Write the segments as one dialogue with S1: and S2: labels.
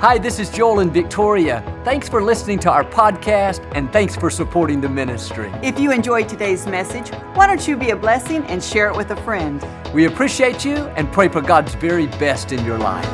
S1: Hi, this is Joel and Victoria. Thanks for listening to our podcast, and thanks for supporting the ministry.
S2: If you enjoyed today's message, why don't you be a blessing and share it with a friend?
S1: We appreciate you and pray for God's very best in your life.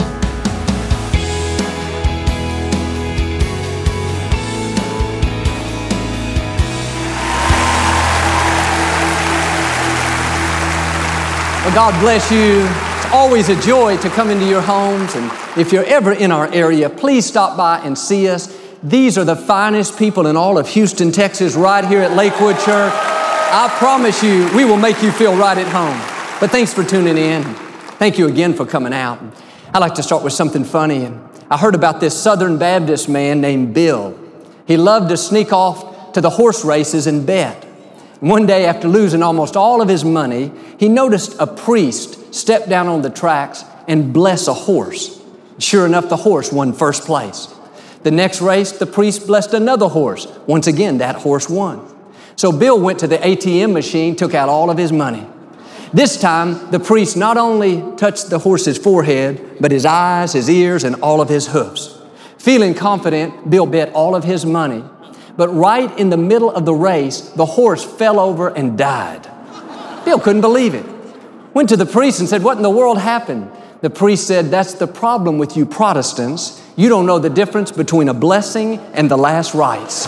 S3: Well, God bless you. It's always a joy to come into your homes, and if you're ever in our area, please stop by and see us. These are the finest people in all of Houston, Texas, right here at Lakewood Church. I promise you, we will make you feel right at home. But thanks for tuning in. Thank you again for coming out. I'd like to start with something funny. I heard about this Southern Baptist man named Bill. He loved to sneak off to the horse races and bet. One day, after losing almost all of his money, he noticed a priest step down on the tracks and bless a horse. Sure enough, the horse won first place. The next race, the priest blessed another horse. Once again, that horse won. So Bill went to the ATM machine, took out all of his money. This time, the priest not only touched the horse's forehead, but his eyes, his ears, and all of his hoofs. Feeling confident, Bill bet all of his money. But right in the middle of the race, the horse fell over and died. Bill couldn't believe it. Went to the priest and said, "What in the world happened?" The priest said, "That's the problem with you Protestants. You don't know the difference between a blessing and the last rites."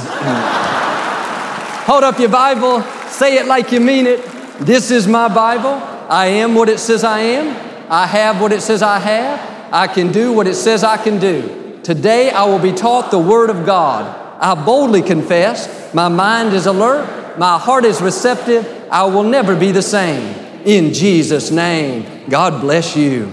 S3: Hold up your Bible. Say it like you mean it. This is my Bible. I am what it says I am. I have what it says I have. I can do what it says I can do. Today I will be taught the Word of God. I boldly confess, my mind is alert, my heart is receptive, I will never be the same. In Jesus' name, God bless you.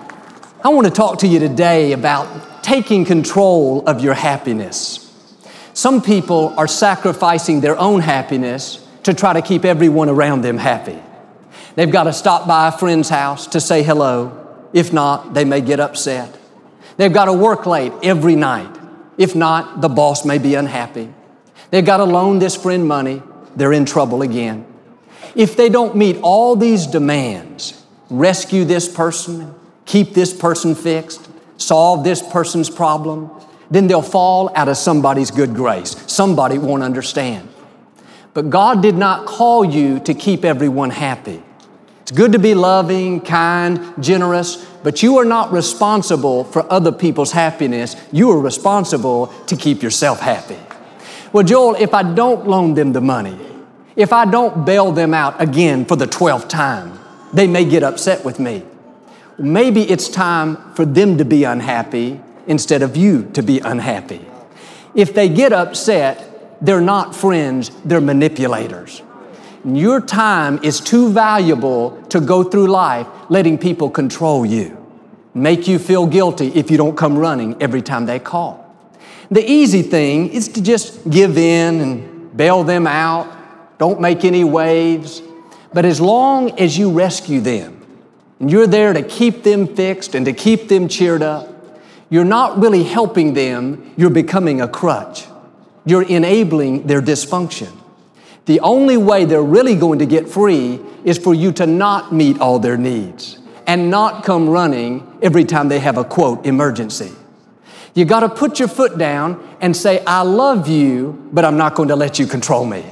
S3: I want to talk to you today about taking control of your happiness. Some people are sacrificing their own happiness to try to keep everyone around them happy. They've got to stop by a friend's house to say hello. If not, they may get upset. They've got to work late every night. If not, the boss may be unhappy. They've got to loan this friend money. They're in trouble again. If they don't meet all these demands, rescue this person, keep this person fixed, solve this person's problem, then they'll fall out of somebody's good grace. Somebody won't understand. But God did not call you to keep everyone happy. It's good to be loving, kind, generous, but you are not responsible for other people's happiness. You are responsible to keep yourself happy. Well, Joel, if I don't loan them the money, if I don't bail them out again for the 12th time, they may get upset with me. Maybe it's time for them to be unhappy instead of you to be unhappy. If they get upset, they're not friends, they're manipulators. Your time is too valuable to go through life letting people control you, make you feel guilty if you don't come running every time they call. The easy thing is to just give in and bail them out, don't make any waves. But as long as you rescue them and you're there to keep them fixed and to keep them cheered up, you're not really helping them, you're becoming a crutch. You're enabling their dysfunction. The only way they're really going to get free is for you to not meet all their needs and not come running every time they have a, quote, emergency. You got to put your foot down and say, "I love you, but I'm not going to let you control me.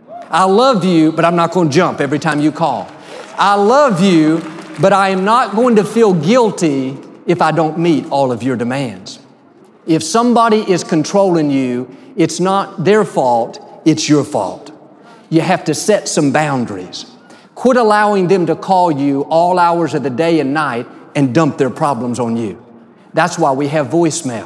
S3: I love you, but I'm not going to jump every time you call. I love you, but I am not going to feel guilty if I don't meet all of your demands." If somebody is controlling you, it's not their fault, it's your fault. You have to set some boundaries. Quit allowing them to call you all hours of the day and night and dump their problems on you. That's why we have voicemail.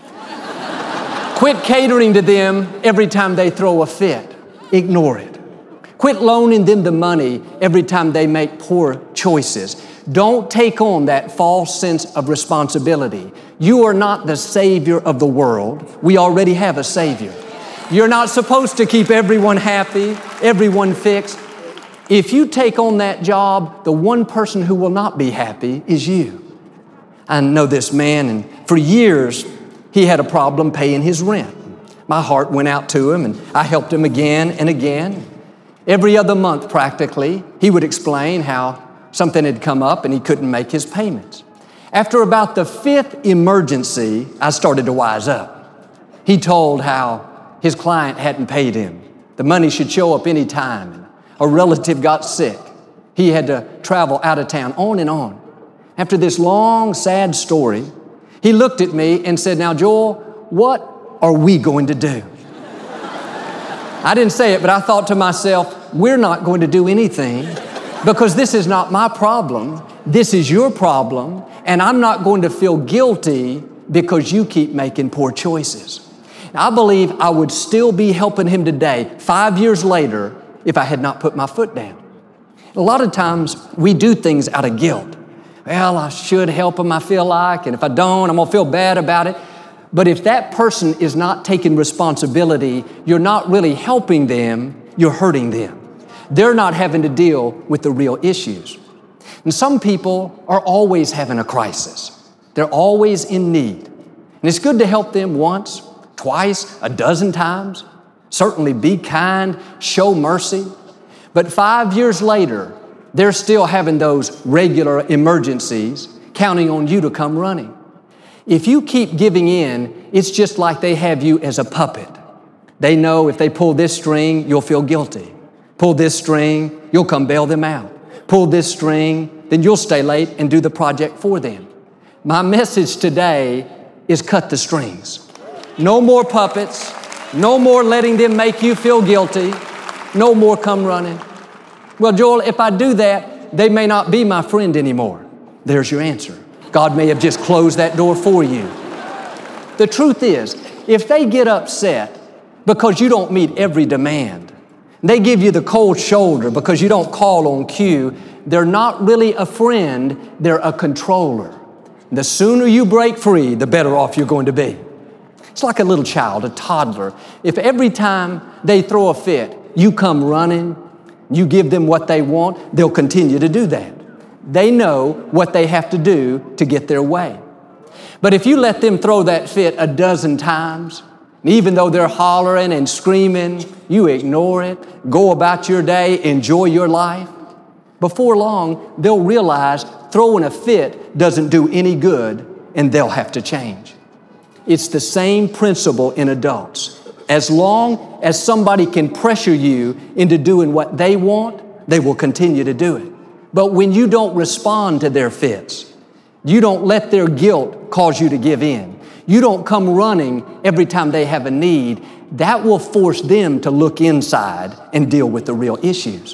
S3: Quit catering to them every time they throw a fit. Ignore it. Quit loaning them the money every time they make poor choices. Don't take on that false sense of responsibility. You are not the Savior of the world. We already have a Savior. You're not supposed to keep everyone happy, everyone fixed. If you take on that job, the one person who will not be happy is you. I know this man, and for years, he had a problem paying his rent. My heart went out to him, and I helped him again and again. Every other month, practically, he would explain how something had come up and he couldn't make his payments. After about the 5th emergency, I started to wise up. He told how his client hadn't paid him. The money should show up any time. A relative got sick. He had to travel out of town, on and on. After this long, sad story, he looked at me and said, "Now, Joel, what are we going to do?" I didn't say it, but I thought to myself, we're not going to do anything because this is not my problem. This is your problem, and I'm not going to feel guilty because you keep making poor choices. I believe I would still be helping him today, 5 years later, if I had not put my foot down. A lot of times we do things out of guilt. Well, I should help him, I feel like, and if I don't, I'm going to feel bad about it. But if that person is not taking responsibility, you're not really helping them, you're hurting them. They're not having to deal with the real issues. And some people are always having a crisis. They're always in need. And it's good to help them once, twice, a dozen times. Certainly be kind, show mercy. But 5 years later, they're still having those regular emergencies, counting on you to come running. If you keep giving in, it's just like they have you as a puppet. They know if they pull this string, you'll feel guilty. Pull this string, you'll come bail them out. Pull this string, then you'll stay late and do the project for them. My message today is cut the strings. No more puppets. No more letting them make you feel guilty. No more come running. Well, Joel, if I do that, they may not be my friend anymore. There's your answer. God may have just closed that door for you. The truth is, if they get upset because you don't meet every demand, they give you the cold shoulder because you don't call on cue, they're not really a friend, they're a controller. The sooner you break free, the better off you're going to be. It's like a little child, a toddler. If every time they throw a fit, you come running, you give them what they want, they'll continue to do that. They know what they have to do to get their way. But if you let them throw that fit a dozen times, even though they're hollering and screaming, you ignore it, go about your day, enjoy your life, before long, they'll realize throwing a fit doesn't do any good and they'll have to change. It's the same principle in adults. As long as somebody can pressure you into doing what they want, they will continue to do it. But when you don't respond to their fits, you don't let their guilt cause you to give in, you don't come running every time they have a need, that will force them to look inside and deal with the real issues.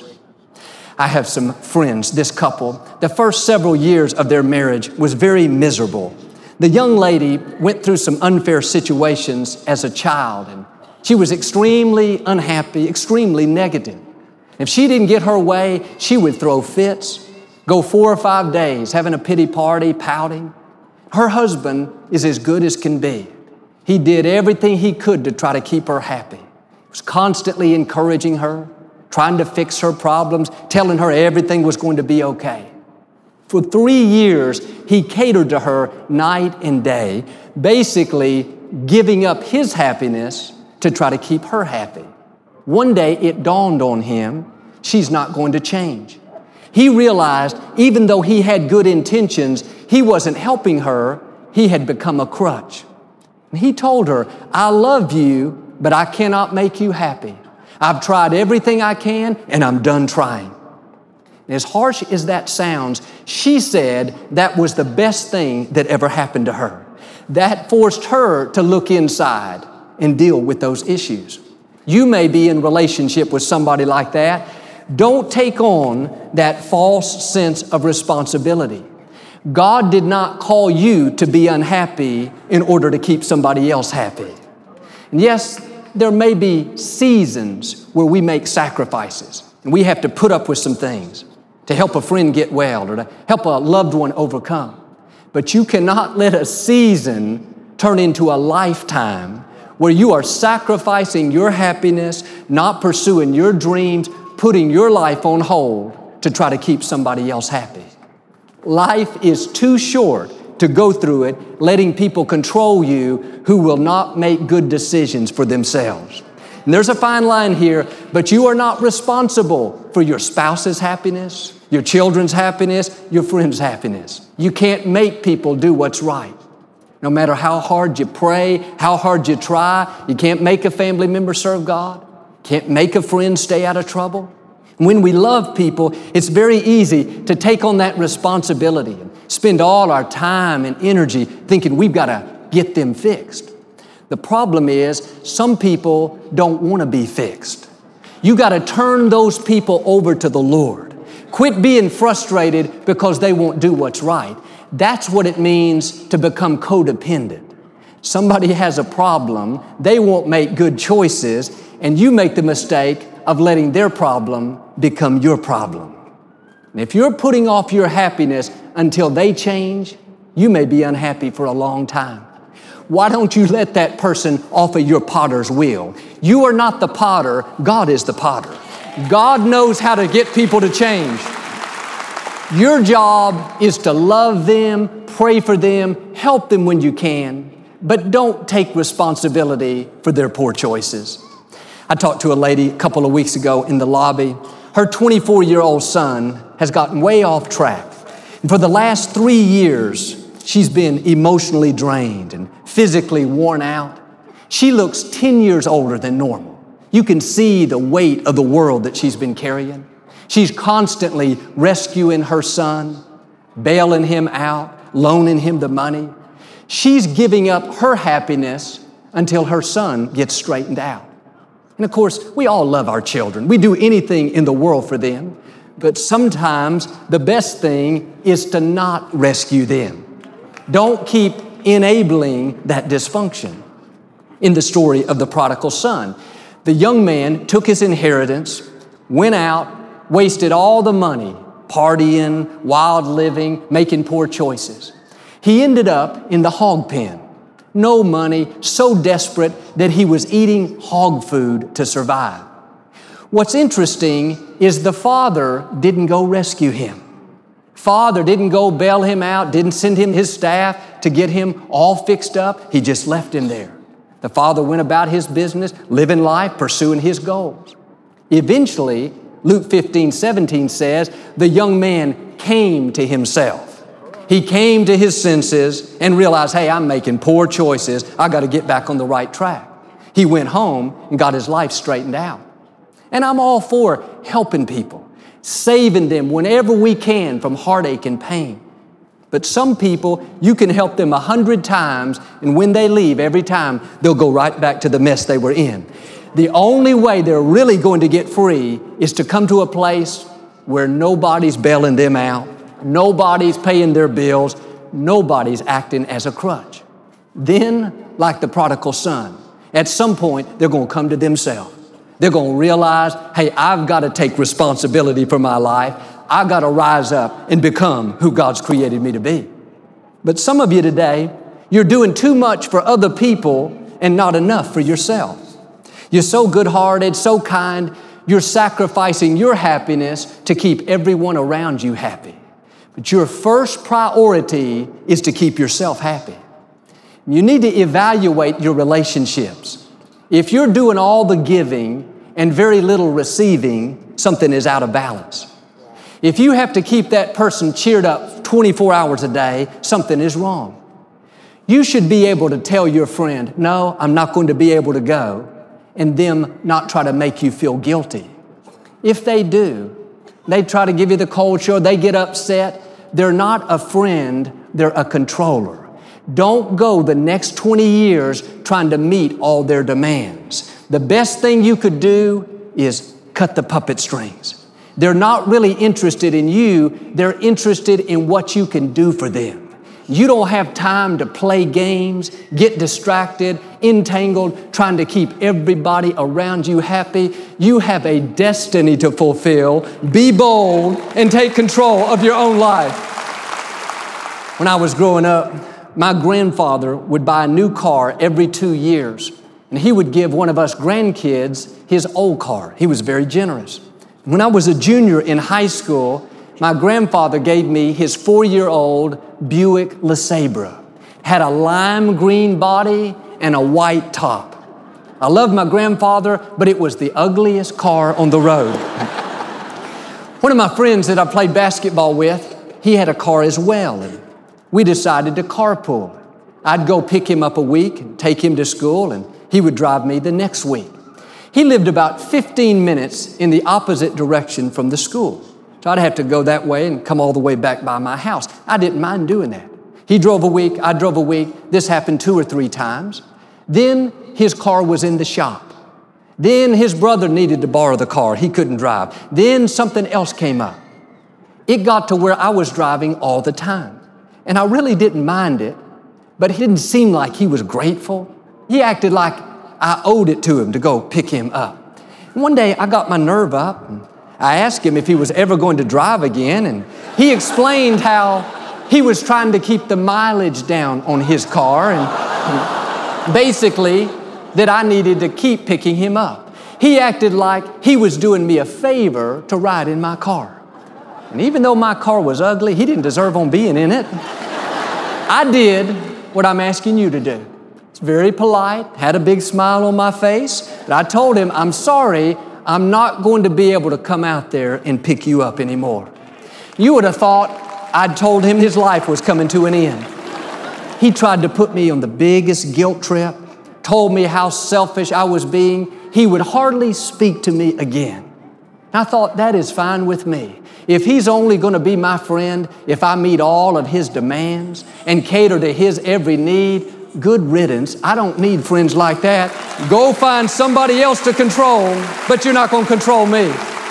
S3: I have some friends, this couple, the first several years of their marriage was very miserable. The young lady went through some unfair situations as a child, and she was extremely unhappy, extremely negative. If she didn't get her way, she would throw fits, go 4 or 5 days having a pity party, pouting. Her husband is as good as can be. He did everything he could to try to keep her happy. He was constantly encouraging her, trying to fix her problems, telling her everything was going to be okay. For 3 years, he catered to her night and day, basically giving up his happiness to try to keep her happy. One day it dawned on him, she's not going to change. He realized even though he had good intentions, he wasn't helping her, he had become a crutch. And he told her, "I love you, but I cannot make you happy. I've tried everything I can, and I'm done trying." And as harsh as that sounds, she said that was the best thing that ever happened to her. That forced her to look inside and deal with those issues. You may be in relationship with somebody like that. Don't take on that false sense of responsibility. God did not call you to be unhappy in order to keep somebody else happy. And yes, there may be seasons where we make sacrifices and we have to put up with some things to help a friend get well or to help a loved one overcome. But you cannot let a season turn into a lifetime where you are sacrificing your happiness, not pursuing your dreams, putting your life on hold to try to keep somebody else happy. Life is too short to go through it letting people control you who will not make good decisions for themselves. And there's a fine line here, but you are not responsible for your spouse's happiness, your children's happiness, your friends' happiness. You can't make people do what's right. No matter how hard you pray, how hard you try, you can't make a family member serve God. Can't make a friend stay out of trouble. When we love people, it's very easy to take on that responsibility and spend all our time and energy thinking we've got to get them fixed. The problem is some people don't want to be fixed. You got to turn those people over to the Lord. Quit being frustrated because they won't do what's right. That's what it means to become codependent. Somebody has a problem, they won't make good choices, and you make the mistake of letting their problem become your problem. And if you're putting off your happiness until they change, you may be unhappy for a long time. Why don't you let that person off of your potter's wheel? You are not the potter, God is the potter. God knows how to get people to change. Your job is to love them, pray for them, help them when you can, but don't take responsibility for their poor choices. I talked to a lady a couple of weeks ago in the lobby. Her 24-year-old son has gotten way off track. And for the last 3 years, she's been emotionally drained and physically worn out. She looks 10 years older than normal. You can see the weight of the world that she's been carrying. She's constantly rescuing her son, bailing him out, loaning him the money. She's giving up her happiness until her son gets straightened out. And of course, we all love our children. We do anything in the world for them. But sometimes the best thing is to not rescue them. Don't keep enabling that dysfunction. In the story of the prodigal son, the young man took his inheritance, went out, wasted all the money, partying, wild living, making poor choices. He ended up in the hog pen. No money, so desperate that he was eating hog food to survive. What's interesting is the father didn't go rescue him. Father didn't go bail him out, didn't send him his staff to get him all fixed up. He just left him there. The father went about his business, living life, pursuing his goals. Eventually, Luke 15:17 says, the young man came to himself. He came to his senses and realized, hey, I'm making poor choices. I got to get back on the right track. He went home and got his life straightened out. And I'm all for helping people, saving them whenever we can from heartache and pain. But some people, you can help them 100 times, and when they leave, every time, they'll go right back to the mess they were in. The only way they're really going to get free is to come to a place where nobody's bailing them out, nobody's paying their bills, nobody's acting as a crutch. Then, like the prodigal son, at some point, they're going to come to themselves. They're going to realize, hey, I've got to take responsibility for my life. I've got to rise up and become who God's created me to be. But some of you today, you're doing too much for other people and not enough for yourself. You're so good-hearted, so kind, you're sacrificing your happiness to keep everyone around you happy. But your first priority is to keep yourself happy. You need to evaluate your relationships. If you're doing all the giving and very little receiving, something is out of balance. If you have to keep that person cheered up 24 hours a day, something is wrong. You should be able to tell your friend, no, I'm not going to be able to go, and them not try to make you feel guilty. If they do, they try to give you the cold shoulder, they get upset. They're not a friend, they're a controller. Don't go the next 20 years trying to meet all their demands. The best thing you could do is cut the puppet strings. They're not really interested in you, they're interested in what you can do for them. You don't have time to play games, get distracted, entangled, trying to keep everybody around you happy. You have a destiny to fulfill. Be bold and take control of your own life. When I was growing up, my grandfather would buy a new car every 2 years, and he would give one of us grandkids his old car. He was very generous. When I was a junior in high school, my grandfather gave me his 4-year-old Buick LeSabre. Had a lime green body and a white top. I loved my grandfather, but it was the ugliest car on the road. One of my friends that I played basketball with, he had a car as well, and we decided to carpool. I'd go pick him up a week and take him to school, and he would drive me the next week. He lived about 15 minutes in the opposite direction from the school. So I'd have to go that way and come all the way back by my house. I didn't mind doing that. He drove a week, I drove a week. This happened 2 or 3 times. Then his car was in the shop. Then his brother needed to borrow the car. He couldn't drive. Then something else came up. It got to where I was driving all the time. And I really didn't mind it, but it didn't seem like he was grateful. He acted like I owed it to him to go pick him up. And one day I got my nerve up and I asked him if he was ever going to drive again, and he explained how he was trying to keep the mileage down on his car and basically that I needed to keep picking him up. He acted like he was doing me a favor to ride in my car. And even though my car was ugly, he didn't deserve on being in it. I did what I'm asking you to do. It's very polite, had a big smile on my face, but I told him, I'm sorry, I'm not going to be able to come out there and pick you up anymore. You would have thought I'd told him his life was coming to an end. He tried to put me on the biggest guilt trip, told me how selfish I was being. He would hardly speak to me again. And I thought, that is fine with me. If he's only going to be my friend, if I meet all of his demands and cater to his every need, good riddance. I don't need friends like that. Go find somebody else to control, but you're not going to control me.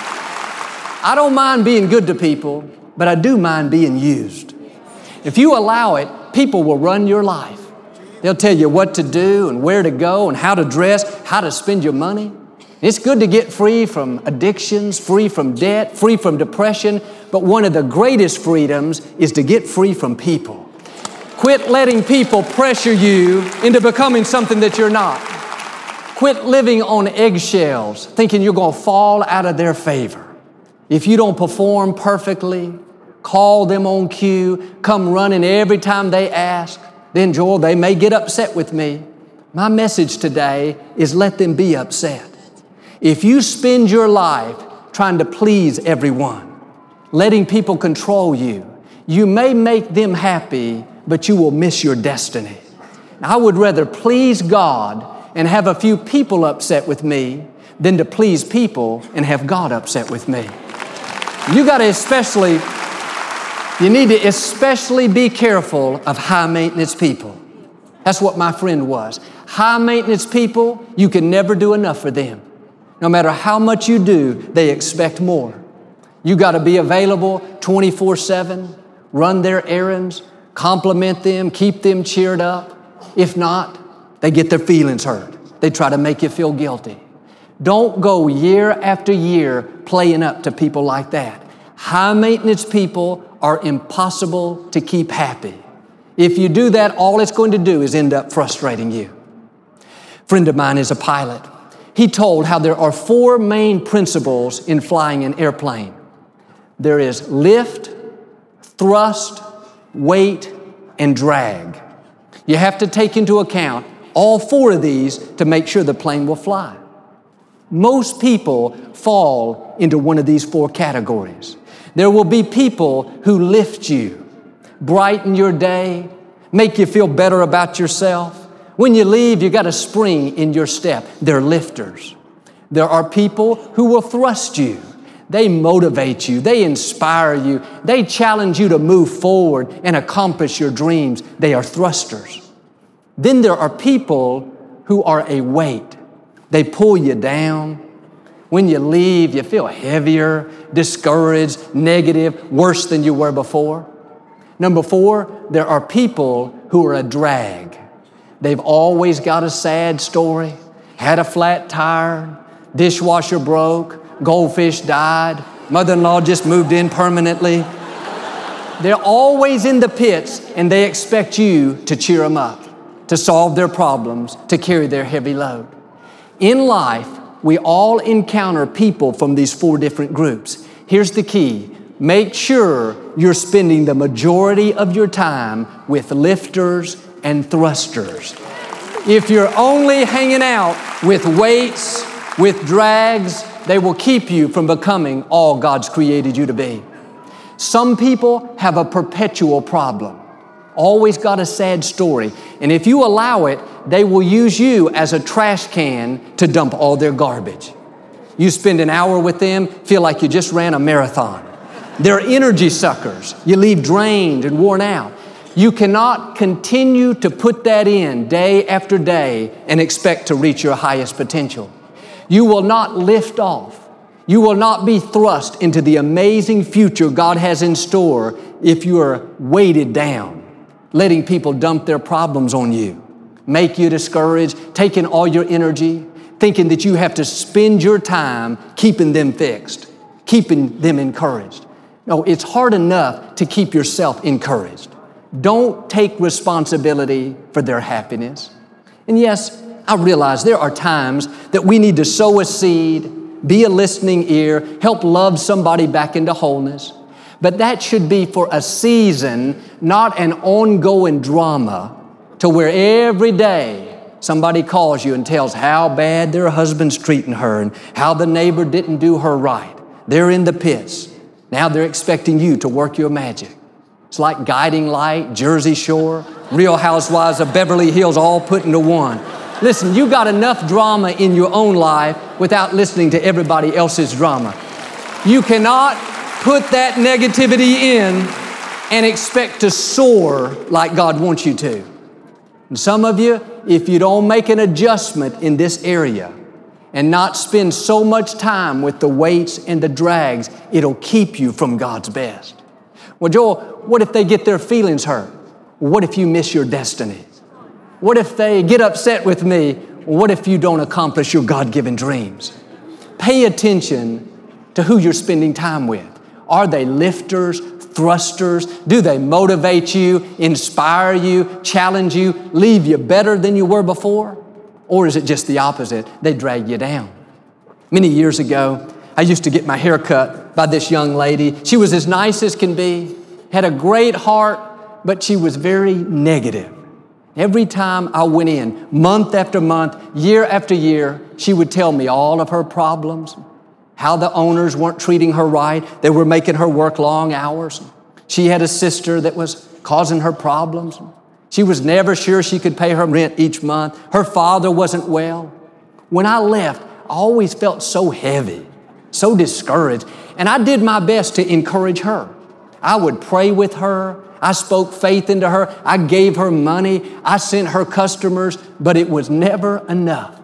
S3: I don't mind being good to people, but I do mind being used. If you allow it, people will run your life. They'll tell you what to do and where to go and how to dress, how to spend your money. It's good to get free from addictions, free from debt, free from depression, but one of the greatest freedoms is to get free from people. Quit letting people pressure you into becoming something that you're not. Quit living on eggshells, thinking you're going to fall out of their favor. If you don't perform perfectly, call them on cue, come running every time they ask, then Joel, they may get upset with me. My message today is let them be upset. If you spend your life trying to please everyone, letting people control you, you may make them happy, but you will miss your destiny. I would rather please God and have a few people upset with me than to please people and have God upset with me. You need to especially be careful of high maintenance people. That's what my friend was. High maintenance people, you can never do enough for them. No matter how much you do, they expect more. You got to be available 24/7, run their errands, compliment them, keep them cheered up. If not, they get their feelings hurt. They try to make you feel guilty. Don't go year after year playing up to people like that. High maintenance people are impossible to keep happy. If you do that, all it's going to do is end up frustrating you. A friend of mine is a pilot. He told how there are 4 main principles in flying an airplane. There is lift, thrust, weight, and drag. You have to take into account all 4 of these to make sure the plane will fly. Most people fall into one of these 4 categories. There will be people who lift you, brighten your day, make you feel better about yourself. When you leave, you got a spring in your step. They're lifters. There are people who will thrust you. They motivate you. They inspire you. They challenge you to move forward and accomplish your dreams. They are thrusters. Then there are people who are a weight. They pull you down. When you leave, you feel heavier, discouraged, negative, worse than you were before. Number 4, there are people who are a drag. They've always got a sad story, had a flat tire, dishwasher broke, goldfish died, mother-in-law just moved in permanently. They're always in the pits, and they expect you to cheer them up, to solve their problems, to carry their heavy load. In life, we all encounter people from these 4 different groups. Here's the key. Make sure you're spending the majority of your time with lifters and thrusters. If you're only hanging out with weights, with drags, they will keep you from becoming all God's created you to be. Some people have a perpetual problem. Always got a sad story. And if you allow it, they will use you as a trash can to dump all their garbage. You spend an hour with them, feel like you just ran a marathon. They're energy suckers. You leave drained and worn out. You cannot continue to put that in day after day and expect to reach your highest potential. You will not lift off. You will not be thrust into the amazing future God has in store if you are weighted down, letting people dump their problems on you, make you discouraged, taking all your energy, thinking that you have to spend your time keeping them fixed, keeping them encouraged. No, it's hard enough to keep yourself encouraged. Don't take responsibility for their happiness. And yes, I realize there are times that we need to sow a seed, be a listening ear, help love somebody back into wholeness. But that should be for a season, not an ongoing drama to where every day somebody calls you and tells how bad their husband's treating her and how the neighbor didn't do her right. They're in the pits. Now they're expecting you to work your magic. It's like Guiding Light, Jersey Shore, Real Housewives of Beverly Hills all put into one. Listen, you got enough drama in your own life without listening to everybody else's drama. You cannot put that negativity in and expect to soar like God wants you to. And some of you, if you don't make an adjustment in this area and not spend so much time with the weights and the drags, it'll keep you from God's best. Well, Joel, what if they get their feelings hurt? What if you miss your destiny? What if they get upset with me? What if you don't accomplish your God-given dreams? Pay attention to who you're spending time with. Are they lifters, thrusters? Do they motivate you, inspire you, challenge you, leave you better than you were before? Or is it just the opposite? They drag you down. Many years ago, I used to get my hair cut by this young lady. She was as nice as can be, had a great heart, but she was very negative. Every time I went in, month after month, year after year, she would tell me all of her problems, how the owners weren't treating her right. They were making her work long hours. She had a sister that was causing her problems. She was never sure she could pay her rent each month. Her father wasn't well. When I left, I always felt so heavy, so discouraged, and I did my best to encourage her. I would pray with her. I spoke faith into her. I gave her money. I sent her customers, but it was never enough.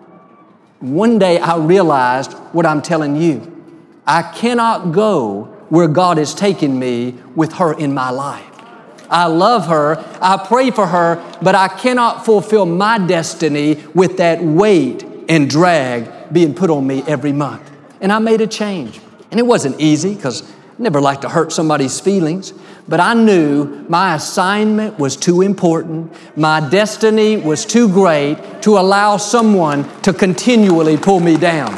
S3: One day I realized what I'm telling you. I cannot go where God has taken me with her in my life. I love her. I pray for her, but I cannot fulfill my destiny with that weight and drag being put on me every month. And I made a change. And it wasn't easy because I never like to hurt somebody's feelings. But I knew my assignment was too important. My destiny was too great to allow someone to continually pull me down.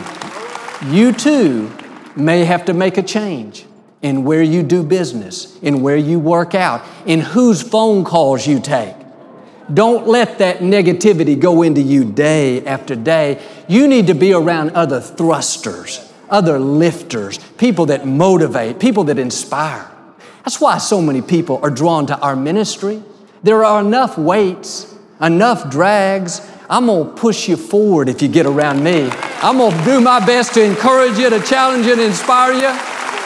S3: You too may have to make a change in where you do business, in where you work out, in whose phone calls you take. Don't let that negativity go into you day after day. You need to be around other thrusters, other lifters, people that motivate, people that inspire. That's why so many people are drawn to our ministry. There are enough weights, enough drags. I'm going to push you forward if you get around me. I'm going to do my best to encourage you, to challenge you, to inspire you.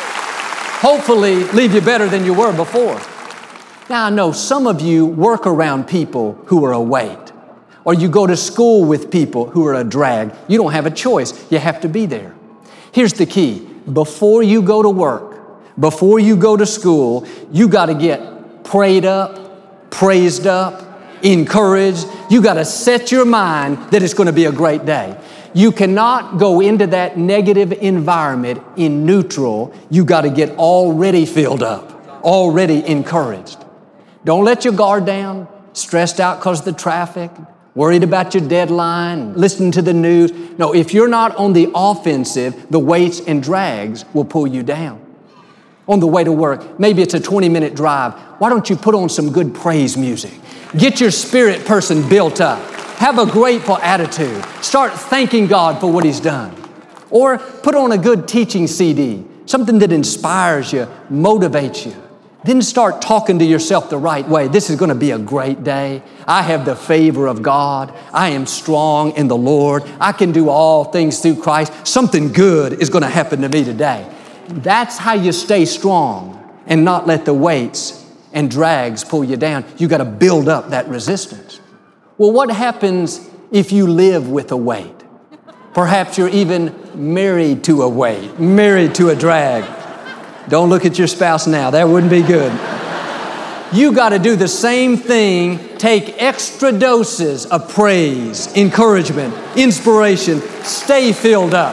S3: Hopefully leave you better than you were before. Now I know some of you work around people who are a weight, or you go to school with people who are a drag. You don't have a choice. You have to be there. Here's the key. Before you go to work, before you go to school, you got to get prayed up, praised up, encouraged. You got to set your mind that it's going to be a great day. You cannot go into that negative environment in neutral. You got to get already filled up, already encouraged. Don't let your guard down, stressed out because of the traffic, worried about your deadline, listening to the news. No, if you're not on the offensive, the weights and drags will pull you down. On the way to work, maybe it's a 20-minute drive. Why don't you put on some good praise music? Get your spirit person built up. Have a grateful attitude. Start thanking God for what He's done. Or put on a good teaching CD, something that inspires you, motivates you. Then start talking to yourself the right way. This is going to be a great day. I have the favor of God. I am strong in the Lord. I can do all things through Christ. Something good is going to happen to me today. That's how you stay strong and not let the weights and drags pull you down. You got to build up that resistance. Well, what happens if you live with a weight? Perhaps you're even married to a weight, married to a drag. Don't look at your spouse now. That wouldn't be good. You got to do the same thing. Take extra doses of praise, encouragement, inspiration. Stay filled up.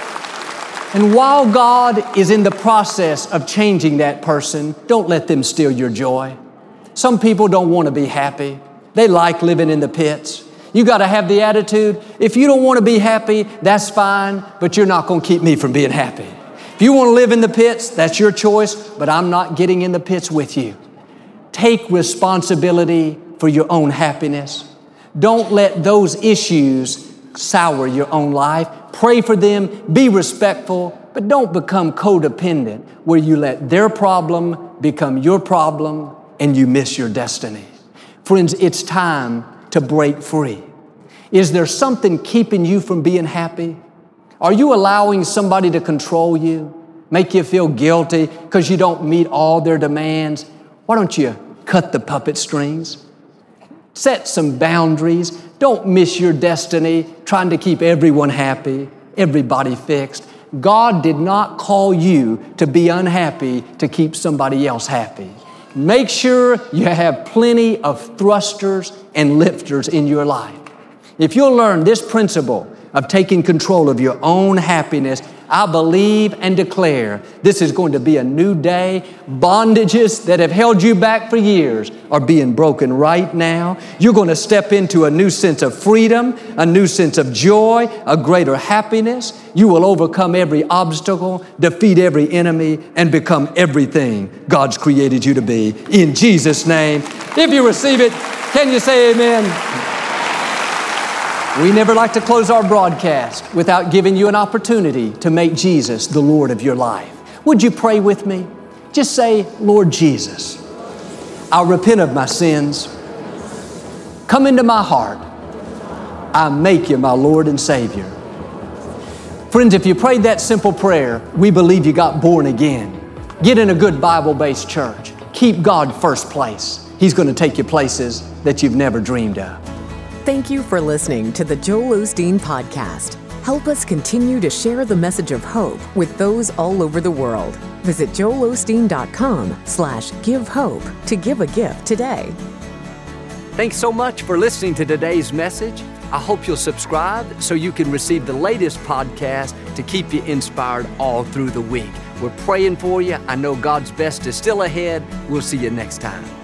S3: And while God is in the process of changing that person, don't let them steal your joy. Some people don't want to be happy. They like living in the pits. You got to have the attitude, if you don't want to be happy, that's fine, but you're not going to keep me from being happy. If you want to live in the pits, that's your choice, but I'm not getting in the pits with you. Take responsibility for your own happiness. Don't let those issues sour your own life. Pray for them, be respectful, but don't become codependent where you let their problem become your problem and you miss your destiny. Friends, it's time to break free. Is there something keeping you from being happy? Are you allowing somebody to control you, make you feel guilty because you don't meet all their demands? Why don't you cut the puppet strings? Set some boundaries. Don't miss your destiny trying to keep everyone happy, everybody fixed. God did not call you to be unhappy to keep somebody else happy. Make sure you have plenty of thrusters and lifters in your life. If you'll learn this principle of taking control of your own happiness, I believe and declare this is going to be a new day. Bondages that have held you back for years are being broken right now. You're going to step into a new sense of freedom, a new sense of joy, a greater happiness. You will overcome every obstacle, defeat every enemy, and become everything God's created you to be. In Jesus' name. If you receive it, can you say amen? We never like to close our broadcast without giving you an opportunity to make Jesus the Lord of your life. Would you pray with me? Just say, Lord Jesus, I repent of my sins. Come into my heart. I make you my Lord and Savior. Friends, if you prayed that simple prayer, we believe you got born again. Get in a good Bible-based church. Keep God first place. He's going to take you places that you've never dreamed of.
S4: Thank you for listening to the Joel Osteen Podcast. Help us continue to share the message of hope with those all over the world. Visit joelosteen.com/give hope to give a gift today.
S1: Thanks so much for listening to today's message. I hope you'll subscribe so you can receive the latest podcast to keep you inspired all through the week. We're praying for you. I know God's best is still ahead. We'll see you next time.